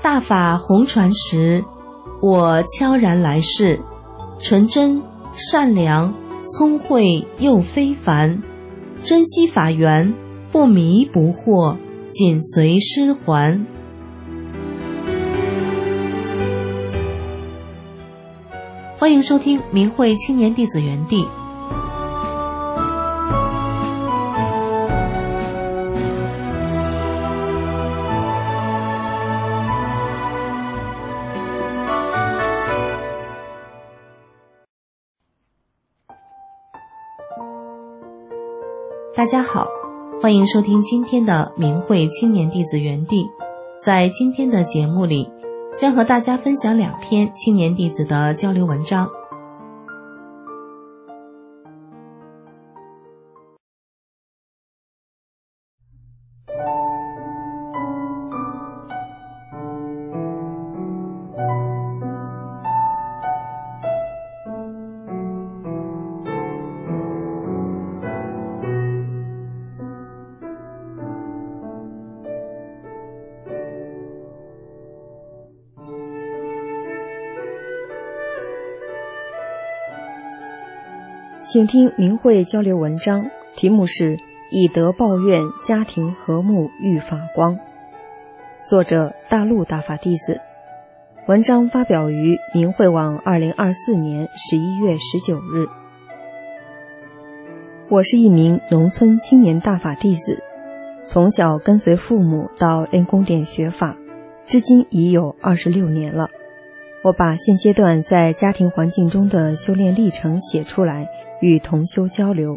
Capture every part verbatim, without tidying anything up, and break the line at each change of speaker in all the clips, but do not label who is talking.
大法红传时，我悄然来世，纯真、善良、聪慧又非凡，珍惜法缘，不迷不惑，紧随师还。欢迎收听明慧青年弟子园地。大家好，欢迎收听今天的明慧青年弟子园地。在今天的节目里，将和大家分享两篇青年弟子的交流文章。
请听明慧交流文章，题目是以德报怨，家庭和睦遇法光。作者大陆大法弟子。文章发表于明慧网二零二四年十一月十九日。我是一名农村青年大法弟子，从小跟随父母到练功点学法，至今已有二十六年了。我把现阶段在家庭环境中的修炼历程写出来，与同修交流。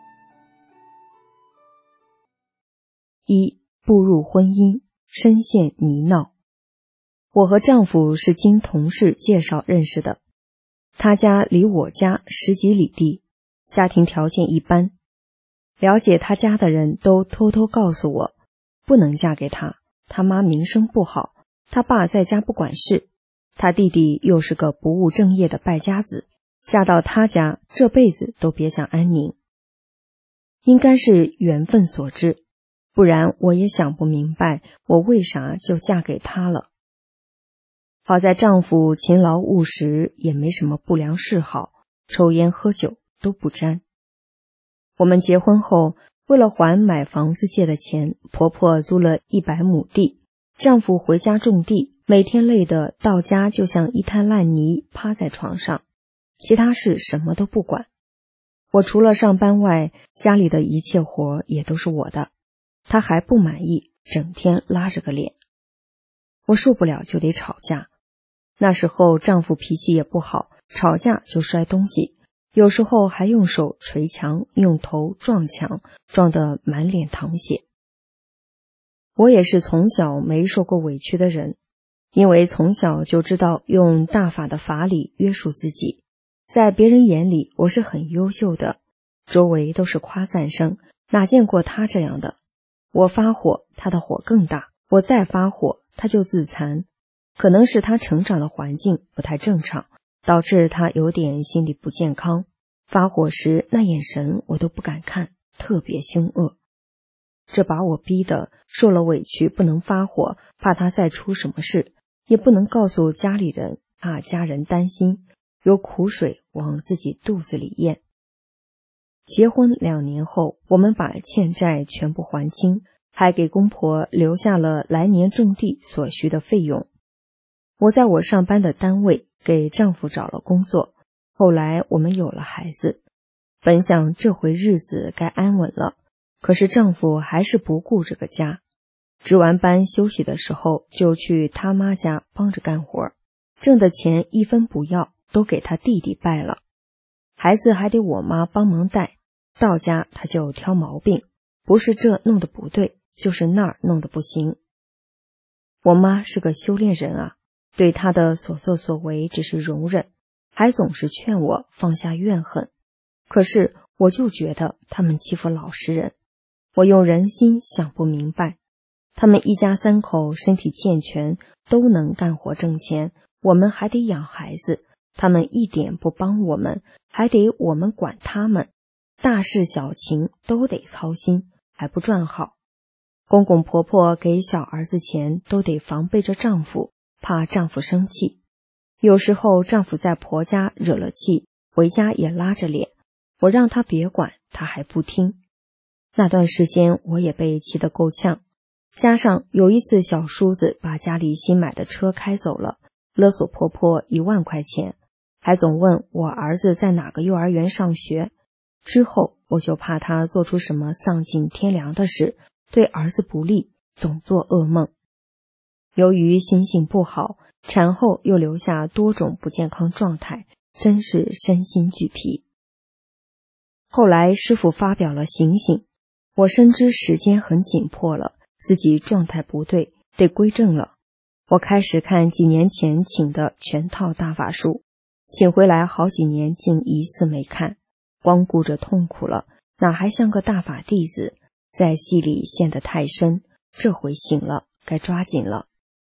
一、步入婚姻，深陷泥淖。我和丈夫是经同事介绍认识的，他家离我家十几里地，家庭条件一般。了解他家的人都偷偷告诉我，不能嫁给他，他妈名声不好，他爸在家不管事，他弟弟又是个不务正业的败家子，嫁到他家这辈子都别想安宁。应该是缘分所致，不然我也想不明白我为啥就嫁给他了。好在丈夫勤劳务实，也没什么不良嗜好，抽烟喝酒都不沾。我们结婚后，为了还买房子借的钱，婆婆租了一百亩地，丈夫回家种地，每天累得到家就像一滩烂泥，趴在床上，其他事什么都不管。我除了上班外，家里的一切活也都是我的。他还不满意，整天拉着个脸。我受不了就得吵架。那时候丈夫脾气也不好，吵架就摔东西，有时候还用手捶墙，用头撞墙，撞得满脸淌血。我也是从小没受过委屈的人，因为从小就知道用大法的法理约束自己，在别人眼里我是很优秀的，周围都是夸赞声，哪见过他这样的。我发火，他的火更大，我再发火，他就自残。可能是他成长的环境不太正常，导致他有点心理不健康，发火时那眼神我都不敢看，特别凶恶。这把我逼得受了委屈不能发火，怕他再出什么事，也不能告诉家里人，怕家人担心，有苦水往自己肚子里咽。结婚两年后，我们把欠债全部还清，还给公婆留下了来年种地所需的费用。我在我上班的单位给丈夫找了工作，后来我们有了孩子，本想这回日子该安稳了，可是丈夫还是不顾这个家，值完班休息的时候就去他妈家帮着干活，挣的钱一分不要，都给他弟弟败了。孩子还得我妈帮忙带，到家他就挑毛病，不是这弄得不对，就是那儿弄得不行。我妈是个修炼人啊，对他的所作所为只是容忍，还总是劝我放下怨恨。可是我就觉得他们欺负老实人，我用人心想不明白。他们一家三口身体健全，都能干活挣钱，我们还得养孩子，他们一点不帮我们，还得我们管他们，大事小情都得操心，还不赚好。 公公婆婆给小儿子钱都得防备着丈夫，怕丈夫生气。有时候丈夫在婆家惹了气，回家也拉着脸，我让他别管，他还不听。那段时间我也被气得够呛，加上有一次小叔子把家里新买的车开走了，勒索婆婆一万块钱，还总问我儿子在哪个幼儿园上学。之后我就怕他做出什么丧尽天良的事，对儿子不利，总做噩梦。由于心性不好，产后又留下多种不健康状态，真是身心俱疲。后来师父发表了醒醒，我深知时间很紧迫了，自己状态不对，得归正了。我开始看几年前请的全套大法书，请回来好几年竟一次没看，光顾着痛苦了，哪还像个大法弟子，在戏里陷得太深，这回醒了，该抓紧了。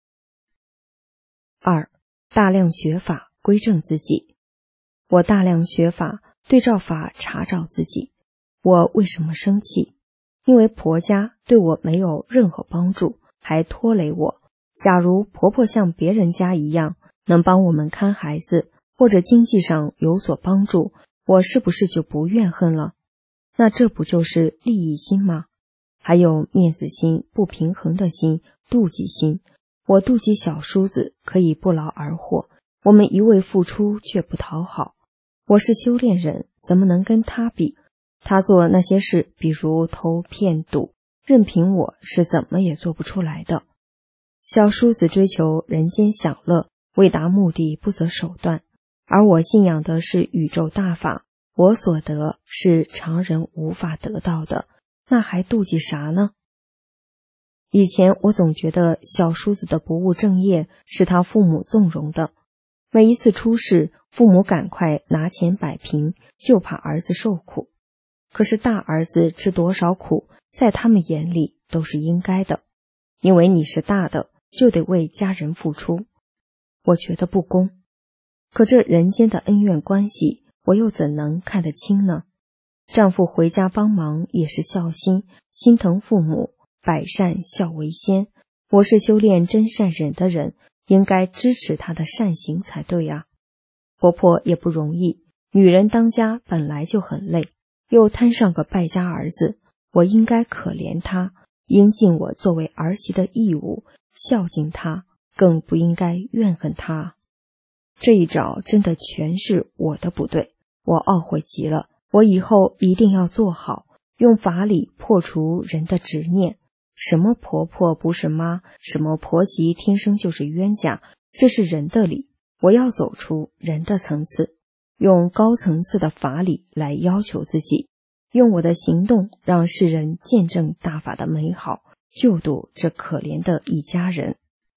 二，大量学法，归正自己。我大量学法，对照法查找自己。我为什么生气？因为婆家对我没有任何帮助，还拖累我。假如婆婆像别人家一样，能帮我们看孩子，或者经济上有所帮助，我是不是就不怨恨了？那这不就是利益心吗？还有面子心、不平衡的心、妒忌心。我妒忌小叔子可以不劳而获，我们一味付出却不讨好。我是修炼人，怎么能跟他比？他做那些事，比如偷骗赌，任凭我是怎么也做不出来的。小叔子追求人间享乐，为达目的不择手段，而我信仰的是宇宙大法，我所得是常人无法得到的，那还妒忌啥呢？以前我总觉得小叔子的不务正业是他父母纵容的，每一次出事，父母赶快拿钱摆平，就怕儿子受苦。可是大儿子吃多少苦，在他们眼里都是应该的，因为你是大的，就得为家人付出。我觉得不公，可这人间的恩怨关系，我又怎能看得清呢？丈夫回家帮忙也是孝心，心疼父母，百善孝为先。我是修炼真善忍的人，应该支持他的善行才对啊。婆婆也不容易，女人当家本来就很累，又摊上个败家儿子，我应该可怜他，应尽我作为儿媳的义务，孝敬他，更不应该怨恨他。这一招真的全是我的不对，我懊悔极了，我以后一定要做好，用法理破除人的执念。什么婆婆不是妈，什么婆媳天生就是冤家，这是人的理，我要走出人的层次，用高层次的法理来要求自己，用我的行动让世人见证大法的美好，救度这可怜的一家人。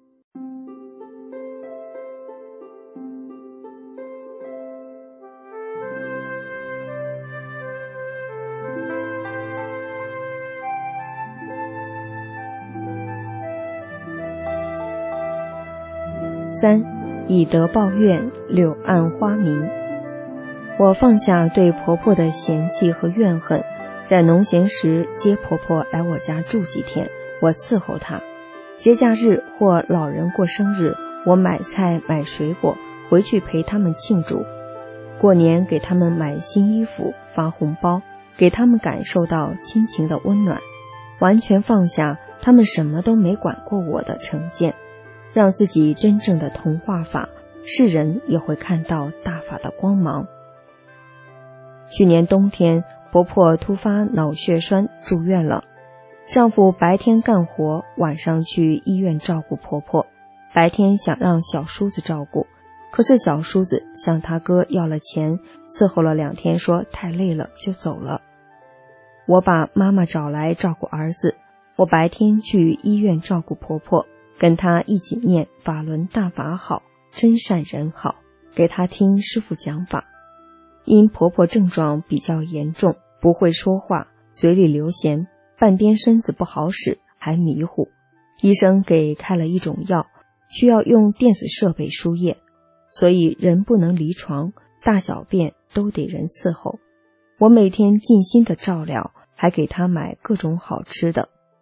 三，以德报怨，柳暗花明。我放下对婆婆的嫌弃和怨恨，在农闲时接婆婆来我家住几天，我伺候她。节假日或老人过生日，我买菜买水果回去陪他们庆祝。过年给他们买新衣服，发红包，给他们感受到亲情的温暖，完全放下他们什么都没管过我的成见，让自己真正的同化法，世人也会看到大法的光芒。去年冬天，婆婆突发脑血栓住院了，丈夫白天干活，晚上去医院照顾婆婆。白天想让小叔子照顾，可是小叔子向他哥要了钱，伺候了两天，说太累了就走了。我把妈妈找来照顾儿子，我白天去医院照顾婆婆，跟她一起念法轮大法好，真善人好，给她听师父讲法。因婆婆症状比较严重，不会说话，嘴里流涎，半边身子不好使，还迷糊。医生给开了一种药，需要用电子设备输液，所以人不能离床，大小便都得人伺候。我每天尽心的照料，还给她买各种好吃的。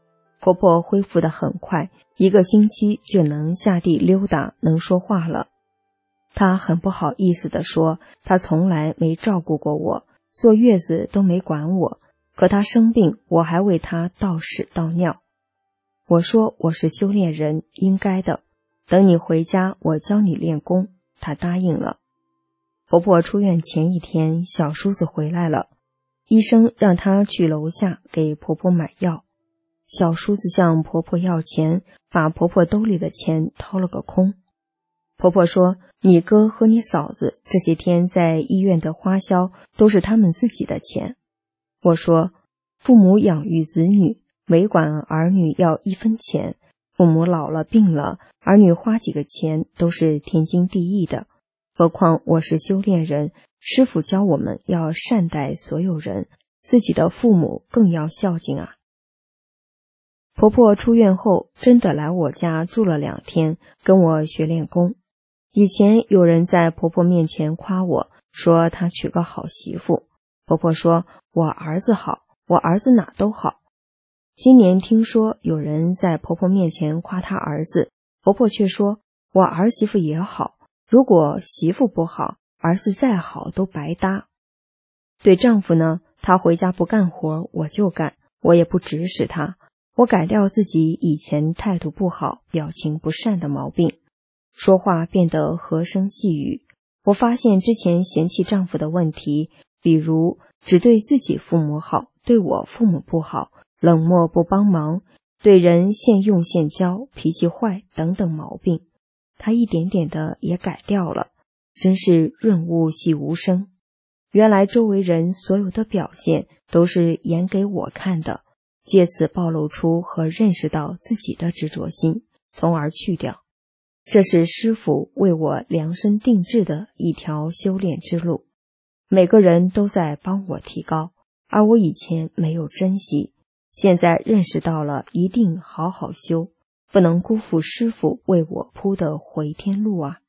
婆婆恢复得很快，一个星期就能下地溜达，能说话了。她很不好意思地说，她从来没照顾过我，坐月子都没管我，可她生病，我还为她倒屎倒尿。我说我是修炼人，应该的，等你回家我教你练功。她答应了。婆婆出院前一天，小叔子回来了，医生让她去楼下给婆婆买药。小叔子向婆婆要钱，把婆婆兜里的钱掏了个空。婆婆说，你哥和你嫂子这些天在医院的花销都是他们自己的钱。我说，父母养育子女，没管儿女要一分钱，父母老了病了，儿女花几个钱都是天经地义的。何况我是修炼人，师父教我们要善待所有人，自己的父母更要孝敬啊。婆婆出院后真的来我家住了两天，跟我学练功。以前有人在婆婆面前夸我，说她娶个好媳妇。婆婆说，我儿子好，我儿子哪都好。今年听说有人在婆婆面前夸她儿子，婆婆却说，我儿媳妇也好，如果媳妇不好，儿子再好都白搭。对丈夫呢，他回家不干活我就干，我也不指使他。我改掉自己以前态度不好、表情不善的毛病，说话变得和声细语。我发现之前嫌弃丈夫的问题，比如只对自己父母好，对我父母不好，冷漠不帮忙，对人现用现教，脾气坏等等毛病，他一点点的也改掉了，真是润物细无声。原来周围人所有的表现都是演给我看的，借此暴露出和认识到自己的执着心，从而去掉。这是师父为我量身定制的一条修炼之路，每个人都在帮我提高，而我以前没有珍惜，现在认识到了，一定好好修，不能辜负师父为我铺的回天路啊。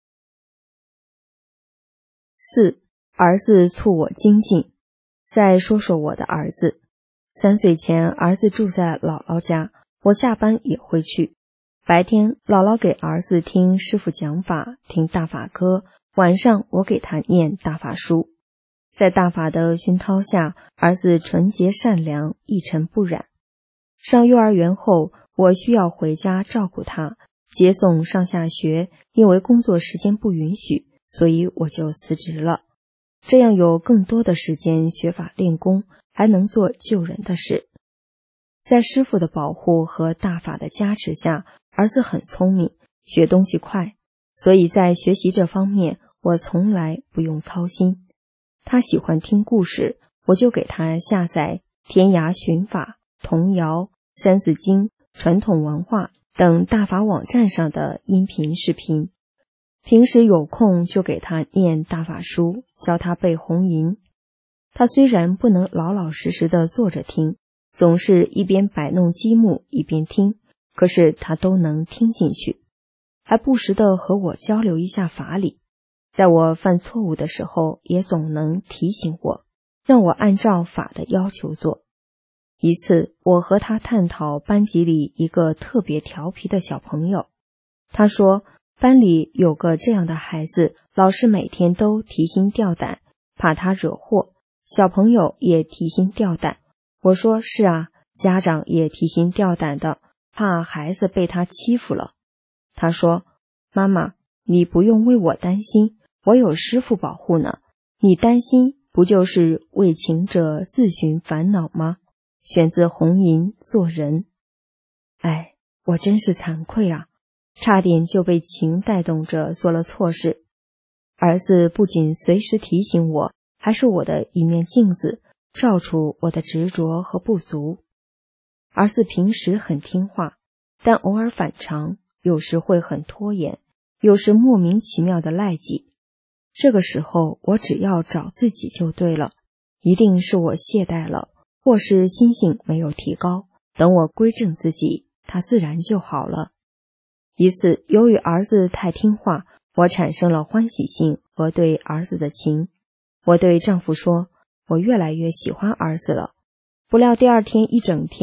四，儿子促我精进。再说说我的儿子。三岁前，儿子住在姥姥家，我下班也会去。白天，姥姥给儿子听师父讲法，听大法歌，晚上我给他念大法书。在大法的熏陶下，儿子纯洁善良，一尘不染。上幼儿园后，我需要回家照顾他，接送上下学，因为工作时间不允许，所以我就辞职了。这样有更多的时间学法练功，还能做救人的事。在师父的保护和大法的加持下，儿子很聪明，学东西快，所以在学习这方面，我从来不用操心。他喜欢听故事，我就给他下载天涯寻法、童谣、三字经、传统文化等大法网站上的音频视频。平时有空就给他念大法书，教他背红吟。他虽然不能老老实实的坐着听，总是一边摆弄积木一边听，可是他都能听进去，还不时的和我交流一下法理。在我犯错误的时候，也总能提醒我，让我按照法的要求做。一次，我和他探讨班级里一个特别调皮的小朋友。他说，班里有个这样的孩子，老师每天都提心吊胆，怕他惹祸，小朋友也提心吊胆。我说，是啊，家长也提心吊胆的，怕孩子被他欺负了。他说，妈妈，你不用为我担心，我有师父保护呢，你担心不就是为情者自寻烦恼吗？选自红吟做人。哎，我真是惭愧啊，差点就被情带动着做了错事。儿子不仅随时提醒我，还是我的一面镜子，照出我的执着和不足。儿子平时很听话，但偶尔反常，有时会很拖延，有时莫名其妙的赖叽。这个时候我只要找自己就对了，一定是我懈怠了，或是心性没有提高，等我归正自己，他自然就好了。一次，由于儿子太听话，我产生了欢喜心和对儿子的情。我对丈夫说，我越来越喜欢儿子了。不料第二天一整天，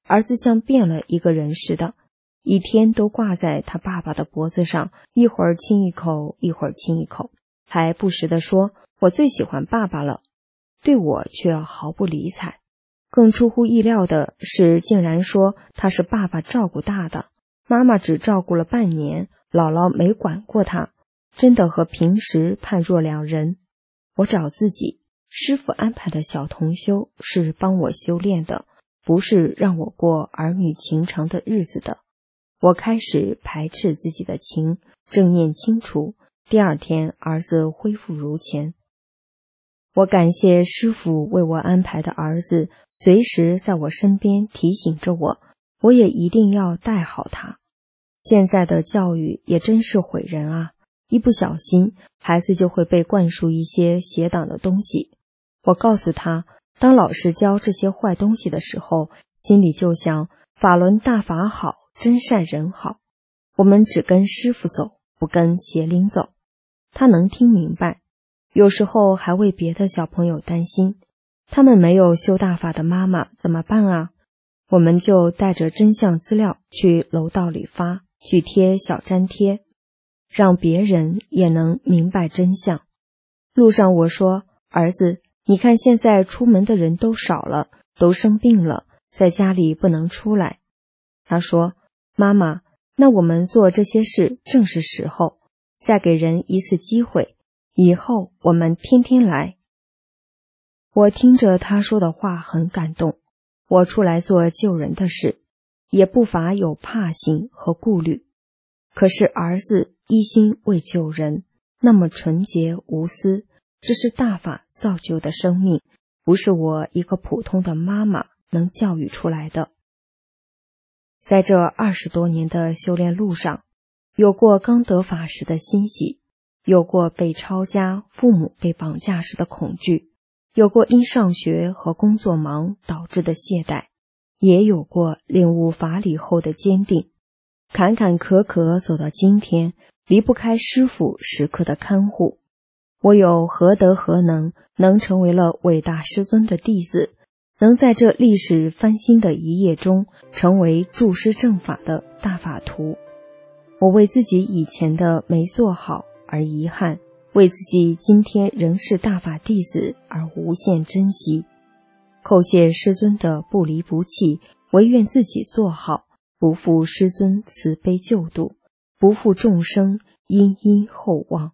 儿子像变了一个人似的，一天都挂在他爸爸的脖子上，一会儿亲一口，一会儿亲一口，还不时地说我最喜欢爸爸了，对我却毫不理睬。更出乎意料的是，竟然说他是爸爸照顾大的，妈妈只照顾了半年，姥姥没管过他，真的和平时判若两人。我找自己，师父安排的小同修是帮我修炼的，不是让我过儿女情长的日子的。我开始排斥自己的情，正念清除，第二天儿子恢复如前。我感谢师父为我安排的儿子，随时在我身边提醒着我，我也一定要带好他。现在的教育也真是毁人啊，一不小心孩子就会被灌输一些邪党的东西。我告诉他，当老师教这些坏东西的时候，心里就想法轮大法好，真善人好，我们只跟师父走，不跟邪灵走。他能听明白，有时候还为别的小朋友担心，他们没有修大法的妈妈怎么办啊？我们就带着真相资料去楼道里发，去贴小粘贴，让别人也能明白真相。路上我说，儿子，你看现在出门的人都少了，都生病了，在家里不能出来。他说，妈妈，那我们做这些事正是时候，再给人一次机会，以后我们天天来。我听着他说的话很感动，我出来做救人的事，也不乏有怕心和顾虑。可是儿子一心为救人，那么纯洁无私，这是大法造就的生命，不是我一个普通的妈妈能教育出来的。在这二十多年的修炼路上，有过刚得法时的欣喜，有过被抄家、父母被绑架时的恐惧，有过因上学和工作忙导致的懈怠，也有过领悟法理后的坚定。坎坎坷坷走到今天，离不开师父时刻的看护。我有何德何能，能成为了伟大师尊的弟子，能在这历史翻新的一页中成为注师正法的大法徒。我为自己以前的没做好而遗憾，为自己今天仍是大法弟子而无限珍惜。叩谢师尊的不离不弃，唯愿自己做好，不负师尊慈悲救度，不负众生殷殷厚望。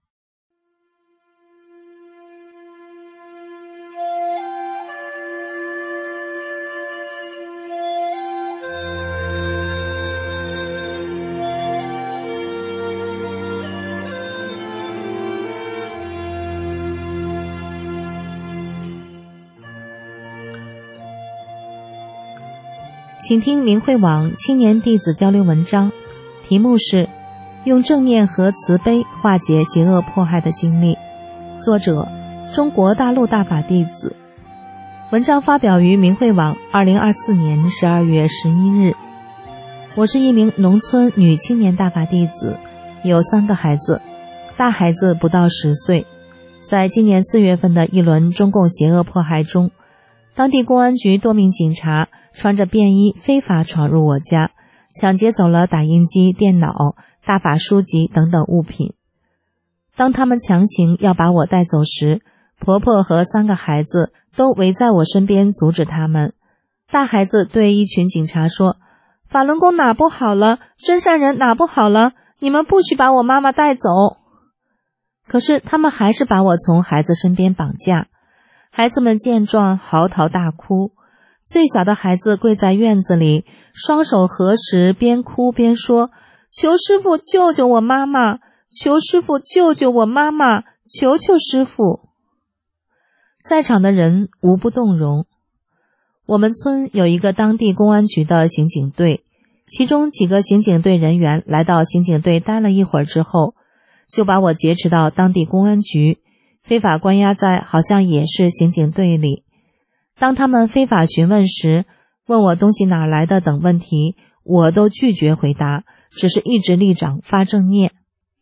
请听明慧网青年弟子交流文章，题目是用正念和慈悲化解邪恶迫害的经历，作者中国大陆大法弟子。文章发表于明慧网二零二四年十二月十一日。我是一名农村女青年大法弟子，有三个孩子，大孩子不到十岁。在今年四月份的一轮中共邪恶迫害中，当地公安局多名警察穿着便衣非法闯入我家，抢劫走了打印机、电脑、大法书籍等等物品。当他们强行要把我带走时，婆婆和三个孩子都围在我身边阻止他们。大孩子对一群警察说，法轮功哪不好了，真善人哪不好了，你们不许把我妈妈带走。可是他们还是把我从孩子身边绑架。孩子们见状嚎啕大哭，最小的孩子跪在院子里，双手合十，边哭边说，求师父救救我妈妈，求师父救救我妈妈，求求师父。在场的人无不动容。我们村有一个当地公安局的刑警队，其中几个刑警队人员来到刑警队待了一会儿之后，就把我劫持到当地公安局，非法关押在好像也是刑警队里。当他们非法询问时，问我东西哪来的等问题，我都拒绝回答，只是一直立掌发正念。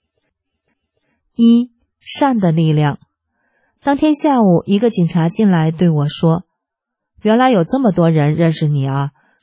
一、善的力量。当天下午，一个警察进来对我说，原来有这么多人认识你啊，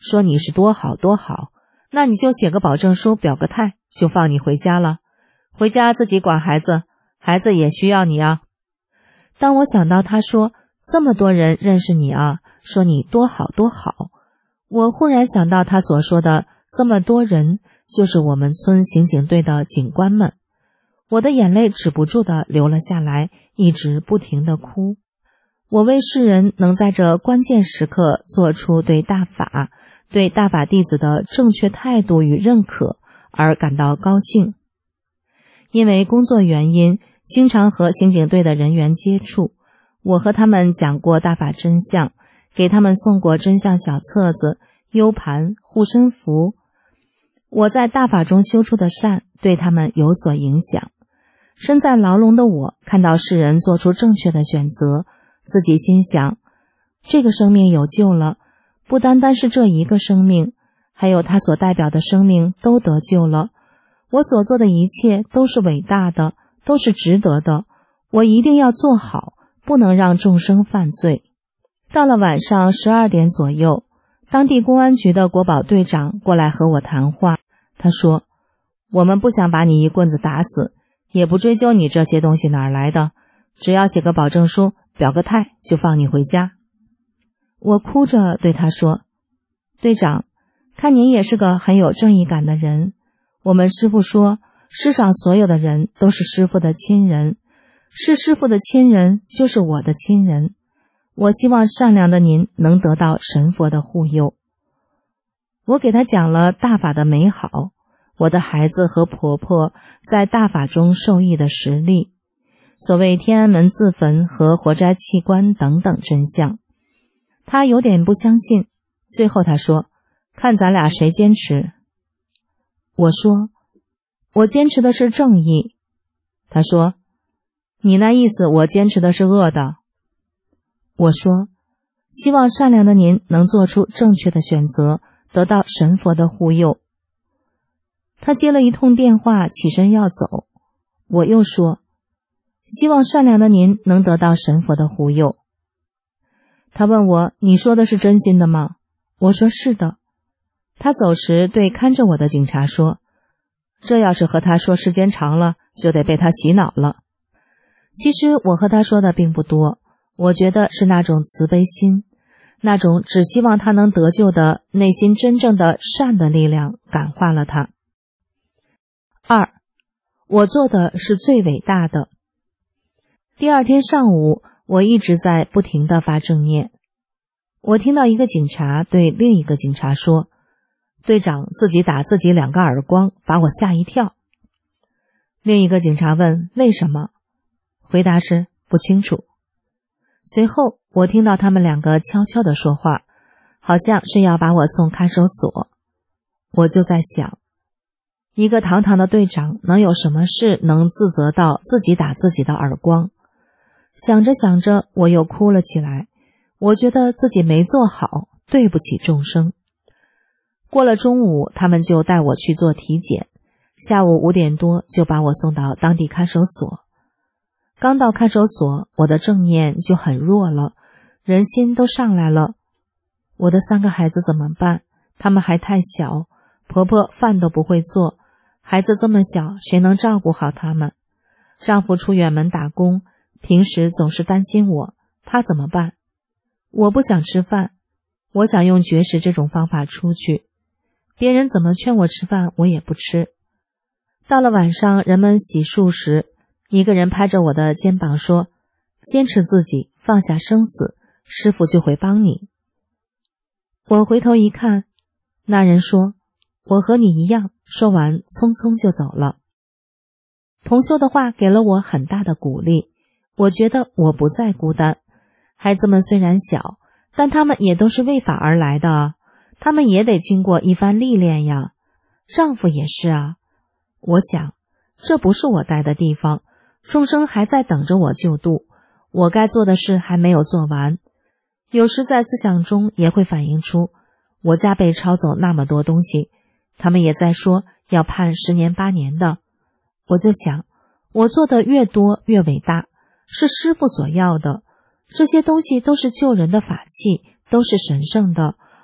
说你是多好多好，那你就写个保证书，表个态，就放你回家了。回家自己管孩子，孩子也需要你啊。当我想到他说这么多人认识你啊，说你多好多好，我忽然想到他所说的这么多人就是我们村刑警队的警官们，我的眼泪止不住地流了下来，一直不停地哭。我为世人能在这关键时刻做出对大法、对大法弟子的正确态度与认可而感到高兴。因为工作原因，经常和刑警队的人员接触，我和他们讲过大法真相，给他们送过真相小册子、U 盘、护身符。我在大法中修出的善对他们有所影响。身在牢笼的我看到世人做出正确的选择，自己心想，这个生命有救了，不单单是这一个生命，还有他所代表的生命都得救了。我所做的一切都是伟大的，都是值得的，我一定要做好，不能让众生犯罪。到了晚上十二点左右，当地公安局的国保队长过来和我谈话，他说，我们不想把你一棍子打死，也不追究你这些东西哪儿来的，只要写个保证书，表个态，就放你回家。我哭着对他说，队长，看您也是个很有正义感的人，我们师父说，世上所有的人都是师父的亲人，是师父的亲人就是我的亲人，我希望善良的您能得到神佛的护佑。我给他讲了大法的美好，我的孩子和婆婆在大法中受益的实例，所谓天安门自焚和活摘器官等等真相。他有点不相信，最后他说，看咱俩谁坚持。我说，我坚持的是正义。他说，你那意思我坚持的是恶的。我说，希望善良的您能做出正确的选择，得到神佛的护佑。他接了一通电话，起身要走。我又说，希望善良的您能得到神佛的护佑。他问我，你说的是真心的吗？我说是的。他走时对看着我的警察说，这要是和他说时间长了，就得被他洗脑了。其实我和他说的并不多，我觉得是那种慈悲心，那种只希望他能得救的内心真正的善的力量感化了他。二，我做的是最伟大的。第二天上午，我一直在不停地发正念。我听到一个警察对另一个警察说，队长自己打自己两个耳光，把我吓一跳。另一个警察问为什么，回答是不清楚。随后我听到他们两个悄悄地说话，好像是要把我送看守所。我就在想，一个堂堂的队长能有什么事能自责到自己打自己的耳光？想着想着，我又哭了起来。我觉得自己没做好，对不起众生。过了中午，他们就带我去做体检，下午五点多就把我送到当地看守所。刚到看守所，我的正念就很弱了，人心都上来了。我的三个孩子怎么办？他们还太小，婆婆饭都不会做，孩子这么小，谁能照顾好他们？丈夫出远门打工，平时总是担心我，他怎么办？我不想吃饭，我想用绝食这种方法出去，别人怎么劝我吃饭，我也不吃。到了晚上，人们洗漱时，一个人拍着我的肩膀说，坚持自己，放下生死，师父就会帮你。我回头一看，那人说，我和你一样，说完匆匆就走了。同修的话给了我很大的鼓励，我觉得我不再孤单。孩子们虽然小，但他们也都是为法而来的啊，他们也得经过一番历练呀。丈夫也是啊。我想，这不是我待的地方，众生还在等着我救度，我该做的事还没有做完。有时在思想中也会反映出，我家被抄走那么多东西，他们也在说要判十年八年的。我就想，我做的越多越伟大，是师父所要的，这些东西都是救人的法器，都是神圣的，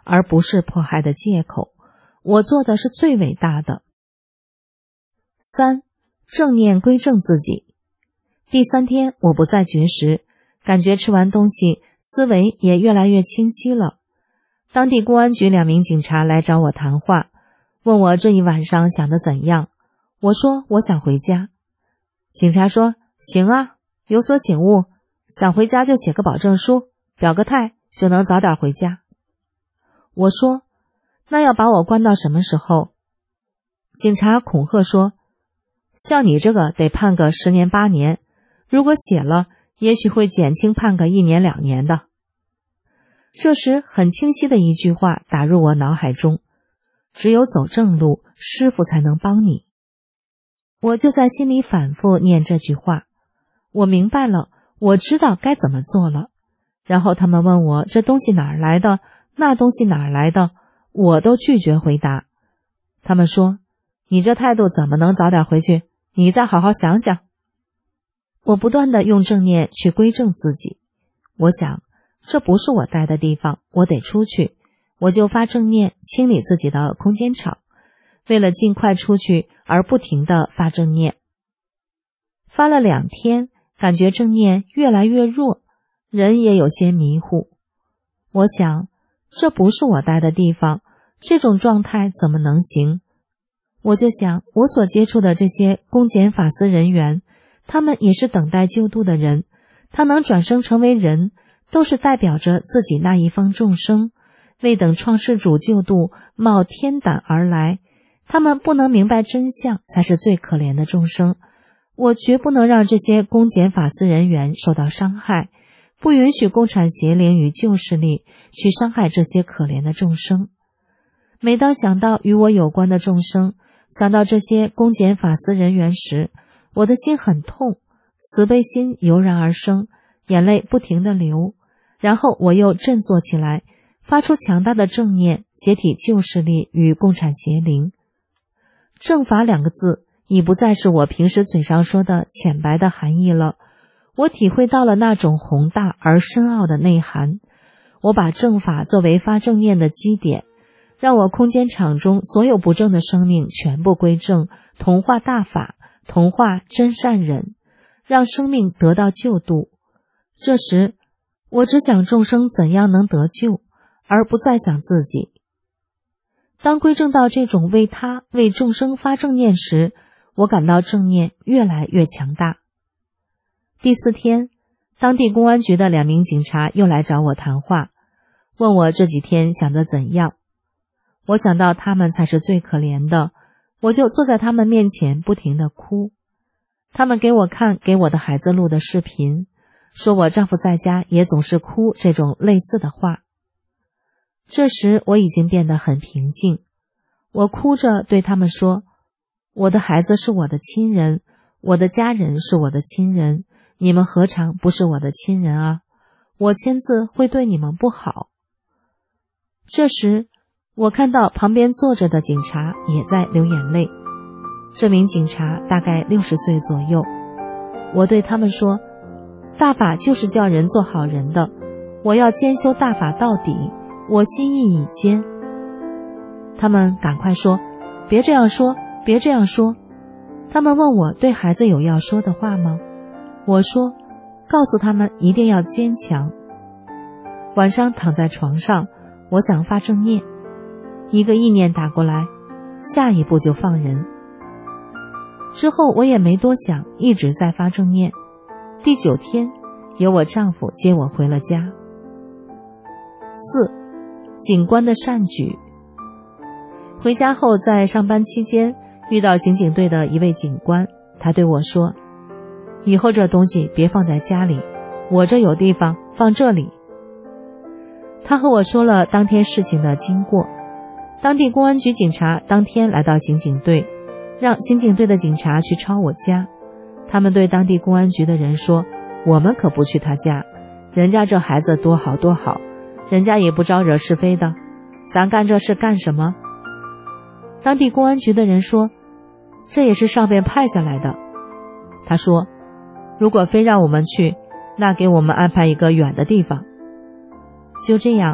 而不是迫害的借口。我做的是最伟大的。三、正念归正自己。第三天，我不再绝食，感觉吃完东西，思维也越来越清晰了。当地公安局两名警察来找我谈话，问我这一晚上想得怎样。我说我想回家。警察说，行啊，有所醒悟，想回家就写个保证书，表个态，就能早点回家。我说，那要把我关到什么时候？警察恐吓说，像你这个得判个十年八年，如果写了，也许会减轻判个一年两年的。这时很清晰的一句话打入我脑海中，只有走正路，师父才能帮你。我就在心里反复念这句话，我明白了，我知道该怎么做了。然后他们问我这东西哪儿来的，那东西哪儿来的，我都拒绝回答。他们说，你这态度怎么能早点回去？你再好好想想。我不断地用正念去归正自己。我想，这不是我待的地方，我得出去。我就发正念清理自己的空间场，为了尽快出去而不停地发正念。发了两天，感觉正念越来越弱，人也有些迷糊。我想，这不是我待的地方，这种状态怎么能行？我就想，我所接触的这些公检法司人员，他们也是等待救度的人，他能转生成为人，都是代表着自己那一方众生，未等创世主救度，冒天胆而来，他们不能明白真相，才是最可怜的众生。我绝不能让这些公检法司人员受到伤害，不允许共产邪灵与旧势力去伤害这些可怜的众生。每当想到与我有关的众生，想到这些公检法司人员时，我的心很痛，慈悲心油然而生，眼泪不停地流。然后我又振作起来，发出强大的正念，解体旧势力与共产邪灵。正法两个字已不再是我平时嘴上说的浅白的含义了，我体会到了那种宏大而深奥的内涵。我把正法作为发正念的基点，让我空间场中所有不正的生命全部归正，同化大法，同化真善忍，让生命得到救度。这时，我只想众生怎样能得救，而不再想自己。当归正到这种为他、为众生发正念时，我感到正念越来越强大。第四天，当地公安局的两名警察又来找我谈话，问我这几天想得怎样。我想到他们才是最可怜的，我就坐在他们面前不停地哭。他们给我看给我的孩子录的视频，说我丈夫在家也总是哭这种类似的话。这时我已经变得很平静，我哭着对他们说，我的孩子是我的亲人，我的家人是我的亲人，你们何尝不是我的亲人啊？我签字会对你们不好。这时我看到旁边坐着的警察也在流眼泪，这名警察大概六十岁左右。我对他们说，大法就是叫人做好人的，我要兼修大法到底，我心意已坚。他们赶快说，别这样说，别这样说。他们问我对孩子有要说的话吗？我说，告诉他们一定要坚强。晚上躺在床上，我想发正念，一个意念打过来，下一步就放人。之后我也没多想，一直在发正念。第九天，由我丈夫接我回了家。四、警官的善举。回家后，在上班期间遇到刑警队的一位警官，他对我说，以后这东西别放在家里，我这有地方，放这里。他和我说了当天事情的经过。当地公安局警察当天来到刑警队，让刑警队的警察去抄我家。他们对当地公安局的人说，我们可不去他家，人家这孩子多好多好，人家也不招惹是非的，咱干这事干什么？当地公安局的人说，这也是上边派下来的。他说，如果非让我们去，那给我们安排一个远的地方。就这样，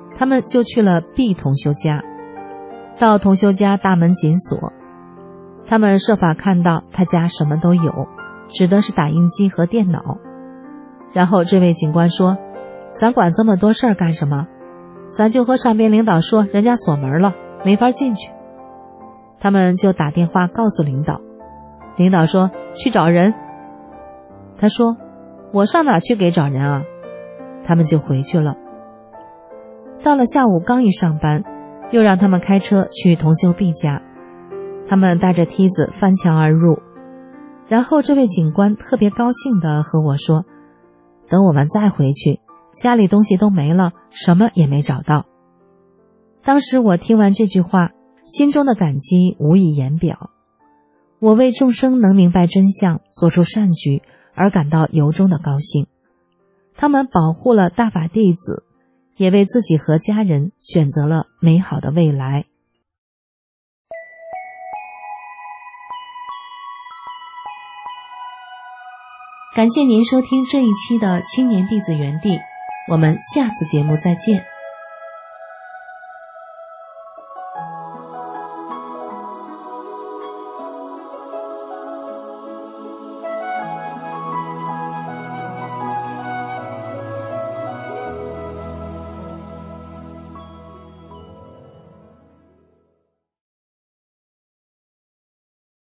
他们就去了 B 同修家。到同修家，大门紧锁，他们设法看到他家什么都有，指的是打印机和电脑。然后这位警官说，咱管这么多事儿干什么？咱就和上边领导说，人家锁门了，没法进去。他们就打电话告诉领导，领导说去找人。他说我上哪去给找人啊？他们就回去了。到了下午刚一上班，又让他们开车去同修 B 家，他们带着梯子翻墙而入。然后这位警官特别高兴地和我说，等我们再回去，家里东西都没了，什么也没找到。当时我听完这句话，心中的感激无以言表。我为众生能明白真相，做出善举而感到由衷的高兴。他们保护了大法弟子，也为自己和家人选择了美好的未来。感谢您收听这一期的青年弟子园地，我们下次节目再见。